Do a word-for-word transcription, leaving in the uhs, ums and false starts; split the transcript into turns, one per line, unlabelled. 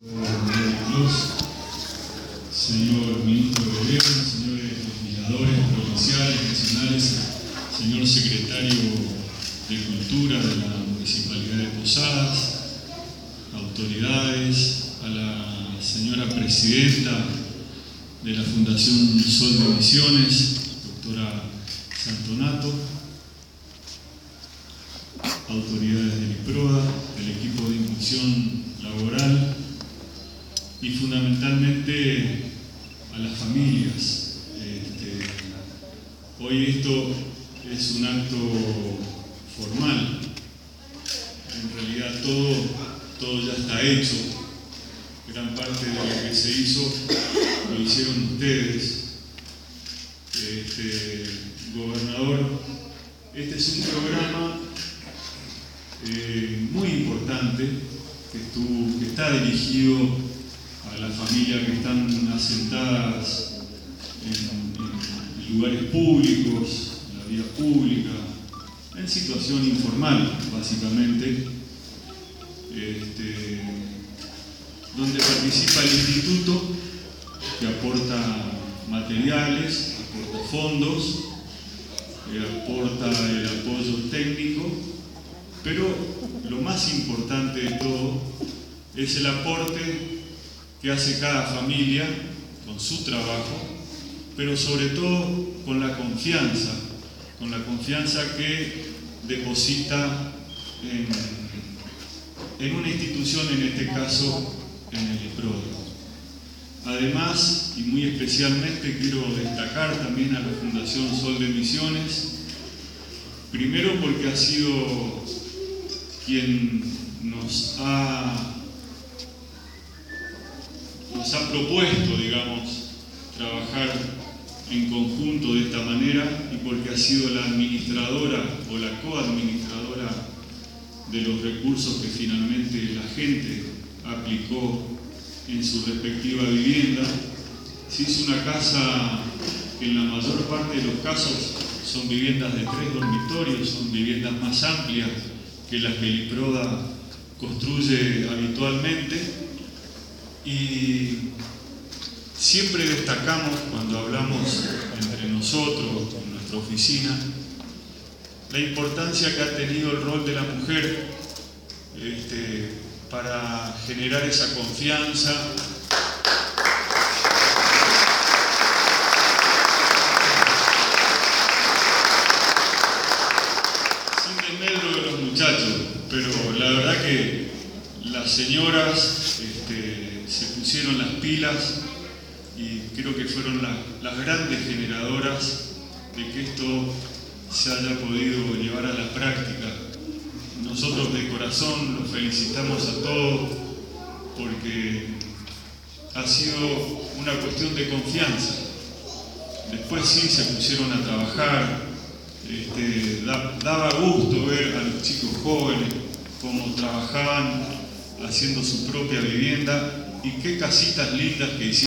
Señor ministro de Gobierno, señores legisladores provinciales, nacionales, señor secretario de Cultura de la Municipalidad de Posadas, autoridades, a la señora presidenta de la Fundación Sol de Misiones, doctora Santonato, autoridades del IPRODA, del equipo de inclusión laboral y fundamentalmente a las familias. Este, hoy esto es un acto formal, en realidad todo, todo ya está hecho, gran parte de lo que se hizo lo hicieron ustedes. Este, gobernador, este es un programa eh, muy importante que, estuvo, que está dirigido a las familias que están asentadas en, en lugares públicos, en la vía pública, en situación informal, básicamente, este, donde participa el instituto, que aporta materiales, aporta fondos, eh, aporta el apoyo técnico, pero lo más importante de todo es el aporte que hace cada familia con su trabajo, pero sobre todo con la confianza, con la confianza que deposita en, en una institución, en este caso en el IPRODA. Además, y muy especialmente, quiero destacar también a la Fundación Sol de Misiones, primero porque ha sido quien nos ha nos ha propuesto, digamos, trabajar en conjunto de esta manera, y porque ha sido la administradora o la coadministradora de los recursos que finalmente la gente aplicó en su respectiva vivienda. Se hizo una casa que en la mayor parte de los casos son viviendas de tres dormitorios, son viviendas más amplias que las que el IPRODA construye habitualmente. Y siempre destacamos, cuando hablamos entre nosotros, en nuestra oficina, la importancia que ha tenido el rol de la mujer este, para generar esa confianza, sin desmedro de los muchachos, pero la verdad que las señoras este, se pusieron las pilas y creo que fueron la, las grandes generadoras de que esto se haya podido llevar a la práctica. Nosotros de corazón los felicitamos a todos porque ha sido una cuestión de confianza. Después sí se pusieron a trabajar, este, da, daba gusto ver a los chicos jóvenes cómo trabajaban haciendo su propia vivienda, y qué casitas lindas que hicieron.